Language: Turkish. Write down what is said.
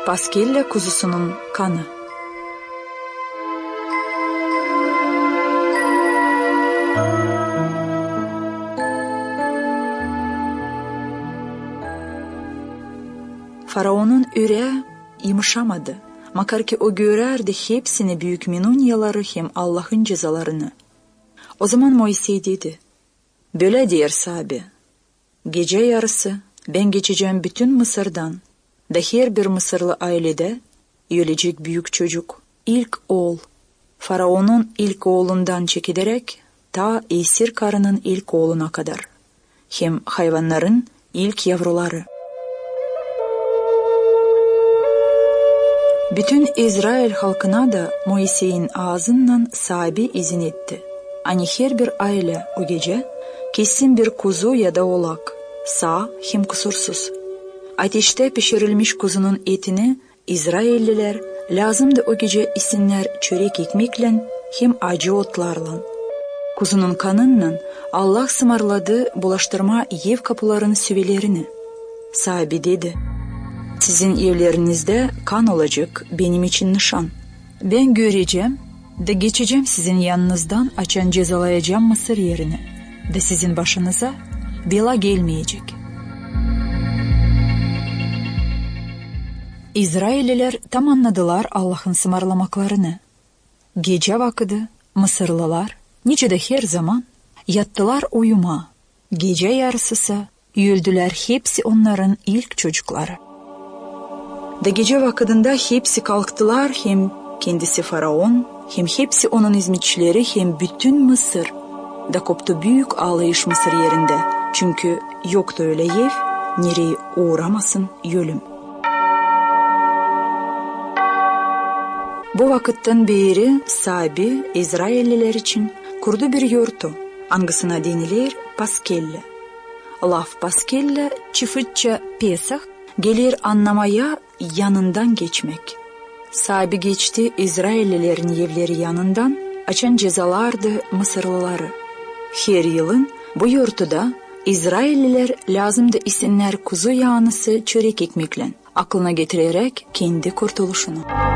Paskella kuzusunun kanı. Faraon'un yüreği yumuşamadı. Makar ki o görerdi hepsini büyük minunyaları hem Allah'ın cezalarını. O zaman Moisey dedi, böyle diyor sahibi, gece yarısı ben geçeceğim bütün Mısır'dan da her bir Mısırlı ailede ölecek büyük çocuk, ilk oğul, Faraon'un ilk oğlundan çekilerek ta esir karının ilk oğluna kadar, hem hayvanların ilk yavruları. Bütün İsrail halkına da Moisey'in ağzından sahibi izin etti. Hani her bir aile o gece kesin bir kuzu ya da oğlak, sağ hem kusursuz. Ateşte pişirilmiş kuzunun etini İsrailliler lazımdı o gece isinler çörek ekmekle hem acı otlarla. Kuzunun kanından Allah sımarladı bulaştırma ev kapıların süvelerini. Sahibi dedi, sizin evlerinizde kan olacak benim için nişan. Ben göreceğim de geçeceğim sizin yanınızdan açan cezalayacağım Mısır yerini. De sizin başınıza bela gelmeyecek. İsrailliler tam anladılar Allah'ın sımarlamaklarını. Gece vakıdı Mısırlılar nice de her zaman yattılar uyuma. Gece yarısısa öldüler hepsi onların ilk çocukları. Da gece vakıdında hepsi kalktılar, hem kendisi Faraon, hem hepsi onun hizmetçileri, hem bütün Mısır. Da koptu büyük ağlayış Mısır yerinde. Çünkü yoktu öyle ev, nereye uğramasın ölüm. Bu vakitten beri sahibi İsrailliler için kurdu bir yurtu. Angasına denilir Paskella. Laf Paskella çiftçe Pesach gelir anlamaya yanından geçmek. Sahibi geçti İsraillilerin evleri yanından, açan cezalardı Mısırlıları. Her yılın bu yurtuda İsrailliler lazımdı isinler kuzu yağınısı çörek ekmekle, aklına getirerek kendi kurtuluşunu.